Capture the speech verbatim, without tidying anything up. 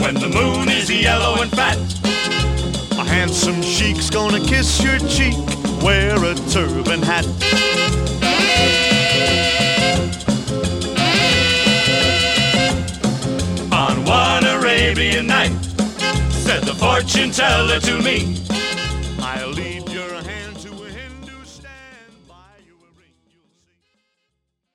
when the moon is yellow and fat. A handsome sheik's gonna kiss your cheek, wear a turban hat. On one Arabian night, said the fortune teller to me, I'll leave